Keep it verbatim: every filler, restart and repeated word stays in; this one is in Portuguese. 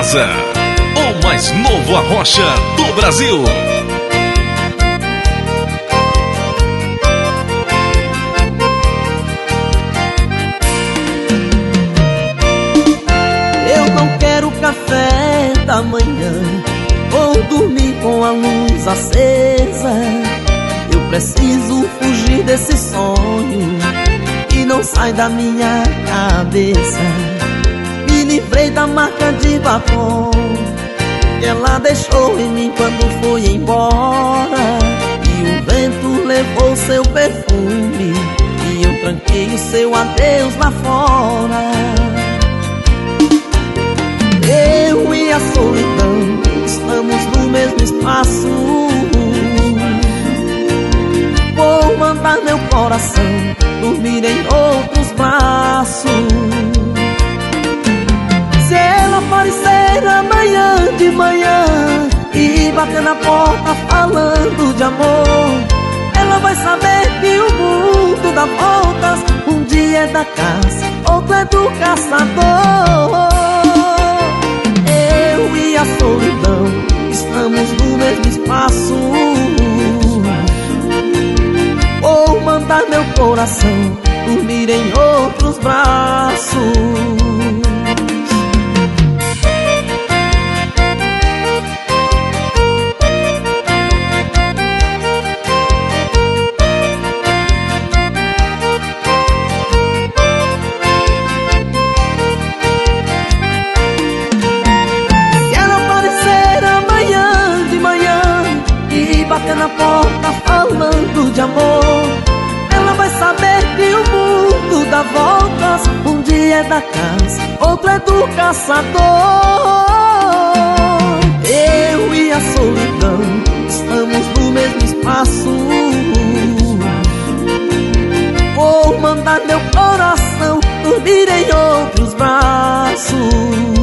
casa, o mais novo arrocha do Brasil. Eu não quero café da manhã ou dormir com a luz acesa. Eu preciso fugir desse sonho que não sai da minha cabeça. Me livrei da marca de batom que ela deixou em mim quando foi embora. E o vento levou seu perfume e eu tranquei o seu adeus lá fora. Eu e a solidão estamos no mesmo espaço. Vou mandar meu coração dormir em outros braços. Se ela aparecer amanhã de manhã e bater na porta falando de amor, ela vai saber que o mundo dá voltas. Um dia é da caça, outro é do caçador. Eu e a solidão estamos no mesmo espaço. Vou mandar meu coração dormir em outros braços. Bater na porta falando de amor, ela vai saber que o mundo dá voltas. Um dia é da caça, outro é do caçador. Eu e a solidão estamos no mesmo espaço. Vou mandar meu coração dormir em outros braços.